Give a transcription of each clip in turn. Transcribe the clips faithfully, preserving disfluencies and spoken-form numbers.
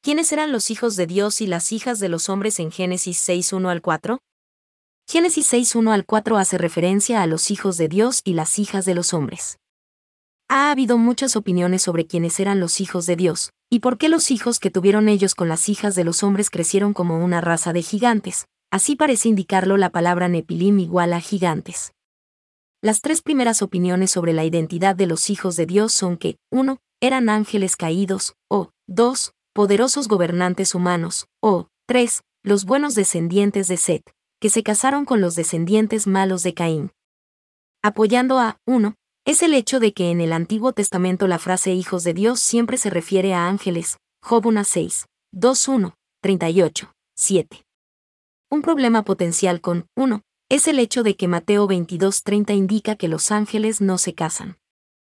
¿Quiénes eran los hijos de Dios y las hijas de los hombres en Génesis seis uno al cuatro? Génesis seis uno al cuatro hace referencia a los hijos de Dios y las hijas de los hombres. Ha habido muchas opiniones sobre quiénes eran los hijos de Dios, y por qué los hijos que tuvieron ellos con las hijas de los hombres crecieron como una raza de gigantes. Así parece indicarlo la palabra Nepilim igual a gigantes. Las tres primeras opiniones sobre la identidad de los hijos de Dios son que, uno, eran ángeles caídos, o, dos, poderosos gobernantes humanos, o, tres, los buenos descendientes de Set, que se casaron con los descendientes malos de Caín. Apoyando a, uno, es el hecho de que en el Antiguo Testamento la frase hijos de Dios siempre se refiere a ángeles, Job uno seis, dos uno, treinta y ocho, siete. Un problema potencial con, uno, es el hecho de que Mateo veintidós treinta indica que los ángeles no se casan.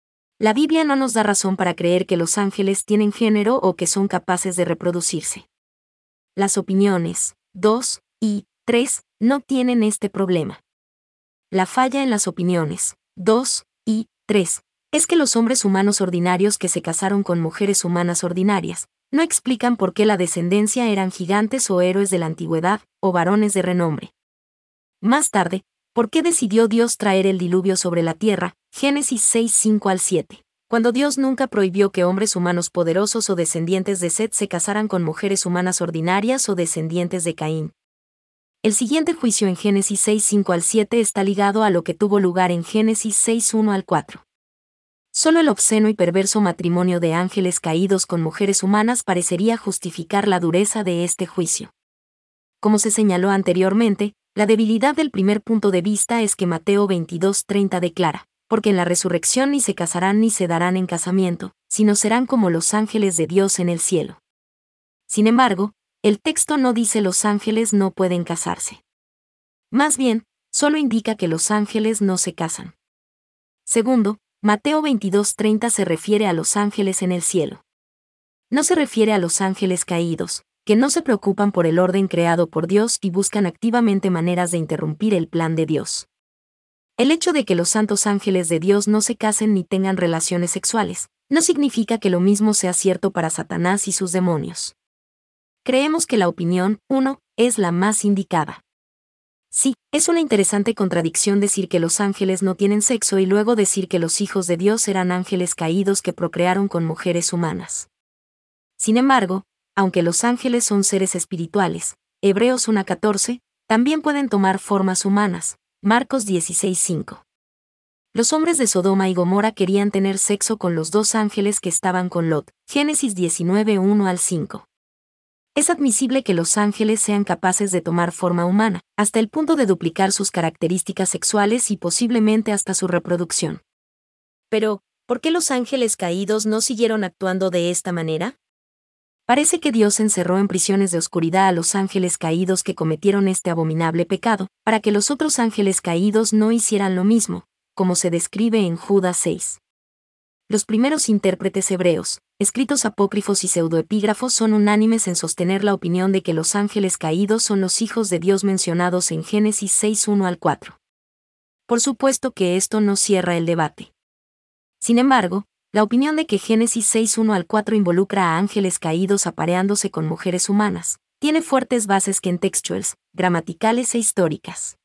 La Biblia no nos da razón para creer que los ángeles tienen género o que son capaces de reproducirse. Las opiniones dos y tres no tienen este problema. La falla en las opiniones dos y tres es que los hombres humanos ordinarios que se casaron con mujeres humanas ordinarias no explican por qué la descendencia eran gigantes o héroes de la antigüedad, o varones de renombre. Más tarde, ¿por qué decidió Dios traer el diluvio sobre la tierra? Génesis seis cinco al siete. Cuando Dios nunca prohibió que hombres humanos poderosos o descendientes de Set se casaran con mujeres humanas ordinarias o descendientes de Caín. El siguiente juicio en Génesis seis cinco al siete está ligado a lo que tuvo lugar en Génesis seis uno al cuatro. Solo el obsceno y perverso matrimonio de ángeles caídos con mujeres humanas parecería justificar la dureza de este juicio. Como se señaló anteriormente, la debilidad del primer punto de vista es que Mateo veintidós treinta declara, porque en la resurrección ni se casarán ni se darán en casamiento, sino serán como los ángeles de Dios en el cielo. Sin embargo, el texto no dice los ángeles no pueden casarse. Más bien, solo indica que los ángeles no se casan. Segundo, Mateo veintidós treinta se refiere a los ángeles en el cielo. No se refiere a los ángeles caídos, que no se preocupan por el orden creado por Dios y buscan activamente maneras de interrumpir el plan de Dios. El hecho de que los santos ángeles de Dios no se casen ni tengan relaciones sexuales, no significa que lo mismo sea cierto para Satanás y sus demonios. Creemos que la opinión uno es la más indicada. Sí, es una interesante contradicción decir que los ángeles no tienen sexo y luego decir que los hijos de Dios eran ángeles caídos que procrearon con mujeres humanas. Sin embargo, aunque los ángeles son seres espirituales, Hebreos uno catorce, también pueden tomar formas humanas, Marcos dieciséis cinco. Los hombres de Sodoma y Gomorra querían tener sexo con los dos ángeles que estaban con Lot, Génesis diecinueve uno al cinco. Es admisible que los ángeles sean capaces de tomar forma humana, hasta el punto de duplicar sus características sexuales y posiblemente hasta su reproducción. Pero, ¿por qué los ángeles caídos no siguieron actuando de esta manera? Parece que Dios encerró en prisiones de oscuridad a los ángeles caídos que cometieron este abominable pecado, para que los otros ángeles caídos no hicieran lo mismo, como se describe en Judas seis. Los primeros intérpretes hebreos, escritos apócrifos y pseudoepígrafos son unánimes en sostener la opinión de que los ángeles caídos son los hijos de Dios mencionados en Génesis seis uno al cuatro. Por supuesto que esto no cierra el debate. Sin embargo, la opinión de que Génesis seis uno al cuatro involucra a ángeles caídos apareándose con mujeres humanas, tiene fuertes bases contextuales, gramaticales e históricas.